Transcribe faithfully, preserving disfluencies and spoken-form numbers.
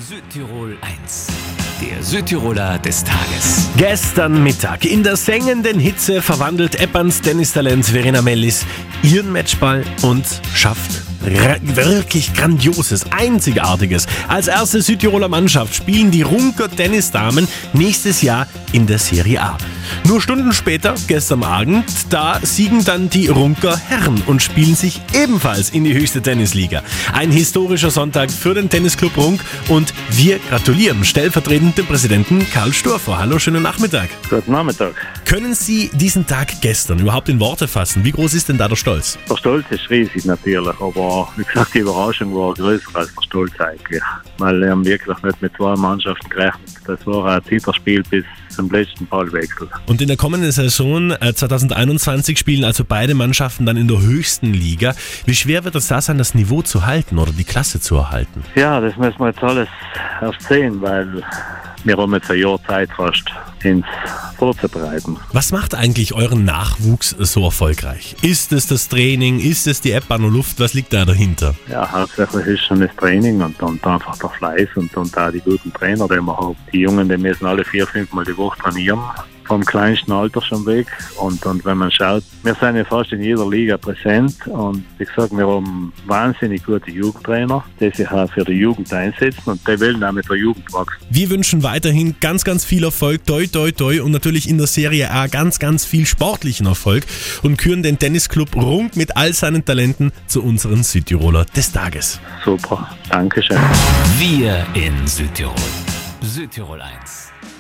Südtirol eins. Der Südtiroler des Tages. Gestern Mittag in der sengenden Hitze verwandelt Epperns Tennistalent Verena Mellis ihren Matchball und schafft wirklich Grandioses, Einzigartiges. Als erste Südtiroler Mannschaft spielen die Runker Tennisdamen nächstes Jahr in der Serie A. Nur Stunden später, gestern Abend, da siegen dann die Runker Herren und spielen sich ebenfalls in die höchste Tennisliga. Ein historischer Sonntag für den Tennisclub Runk und wir gratulieren stellvertretend dem Präsidenten Karl Sturfer. Hallo, schönen Nachmittag. Guten Nachmittag. Können Sie diesen Tag gestern überhaupt in Worte fassen? Wie groß ist denn da der Stolz? Der Stolz ist riesig natürlich, aber wie gesagt, die Überraschung war größer als der Stolz eigentlich. Weil wir haben wirklich nicht mit zwei Mannschaften gerechnet. Das war ein Zitterspiel bis zum letzten Ballwechsel. Und in der kommenden Saison äh, zwanzig einundzwanzig spielen also beide Mannschaften dann in der höchsten Liga. Wie schwer wird es da sein, das Niveau zu halten oder die Klasse zu erhalten? Ja, das müssen wir jetzt alles erst sehen, weil wir haben jetzt ein Jahr Zeit fast, ins vorzubereiten. Was macht eigentlich euren Nachwuchs so erfolgreich? Ist es das Training? Ist es die App an der Luft? Was liegt da dahinter? Ja, hauptsächlich ist schon das Training und, und einfach der Fleiß und, und auch die guten Trainer, die wir haben. Die Jungen, die müssen alle vier, fünf Mal die Woche trainieren. Vom kleinsten Alter schon weg. Und, und wenn man schaut, wir sind ja fast in jeder Liga präsent. Und wie gesagt, wir haben wahnsinnig gute Jugendtrainer, die sich auch für die Jugend einsetzen und die wollen auch mit der Jugend wachsen. Wir wünschen weiterhin ganz, ganz viel Erfolg, toi, toi, toi und natürlich in der Serie A ganz, ganz viel sportlichen Erfolg und küren den Tennisclub Runk mit all seinen Talenten zu unseren Südtiroler des Tages. Super, Dankeschön. Wir in Südtirol. Südtirol eins.